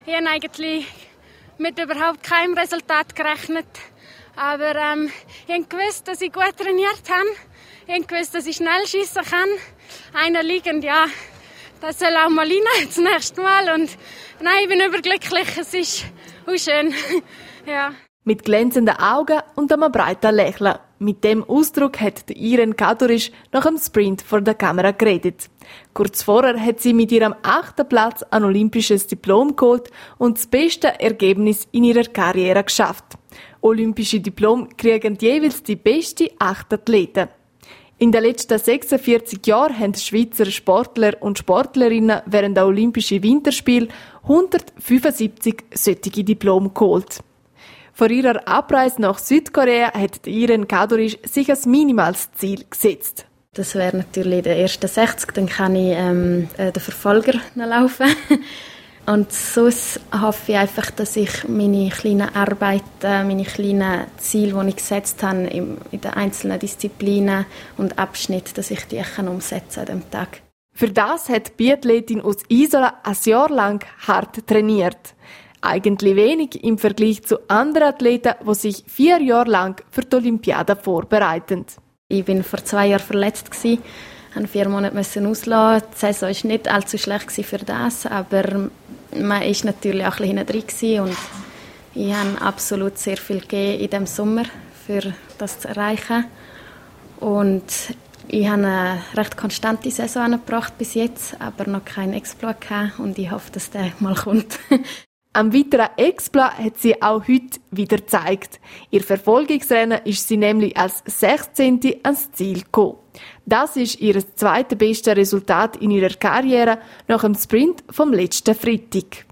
Ich habe eigentlich mit überhaupt keinem Resultat gerechnet. Aber ich habe gewusst, dass ich gut trainiert habe. Ich habe gewusst, dass ich schnell schiessen kann. Einer liegend, ja, das soll auch mal rein, das nächste Mal. Und nein, ich bin überglücklich. Es ist auch schön. Ja. Mit glänzenden Augen und einem breiten Lächeln. Mit dem Ausdruck hat Irene Kadurisch nach dem Sprint vor der Kamera geredet. Kurz vorher hat sie mit ihrem 8. Platz ein olympisches Diplom geholt und das beste Ergebnis in ihrer Karriere geschafft. Olympische Diplome kriegen jeweils die besten 8 Athleten. In den letzten 46 Jahren haben Schweizer Sportler und Sportlerinnen während der Olympischen Winterspiele 175 solche Diplome geholt. Vor ihrer Abreise nach Südkorea hat Irene Kadurisch sich ein minimales Ziel gesetzt. Das wäre natürlich der erste 60, dann kann ich den Verfolger noch laufen. Und sonst hoffe ich einfach, dass ich meine kleinen Arbeiten, meine kleinen Ziele, die ich gesetzt habe in den einzelnen Disziplinen und Abschnitten, dass ich die umsetzen kann an diesem Tag. Für das hat die Biathletin aus Isola ein Jahr lang hart trainiert. Eigentlich wenig im Vergleich zu anderen Athleten, die sich 4 Jahre lang für die Olympiade vorbereiten. Ich war vor 2 Jahren verletzt, musste 4 Monate auslassen. Die Saison war nicht allzu schlecht für das, aber man war natürlich auch ein bisschen hinten drin und ich habe absolut sehr viel gegeben in diesem Sommer, für das zu erreichen. Und ich habe eine recht konstante Saison angebracht bis jetzt, aber noch keinen Exploit gehabt und ich hoffe, dass der mal kommt. Am weiteren Exploit hat sie auch heute wieder gezeigt. Ihr Verfolgungsrennen ist sie nämlich als 16. ans Ziel gekommen. Das ist ihr zweitbestes Resultat in ihrer Karriere nach dem Sprint vom letzten Freitag.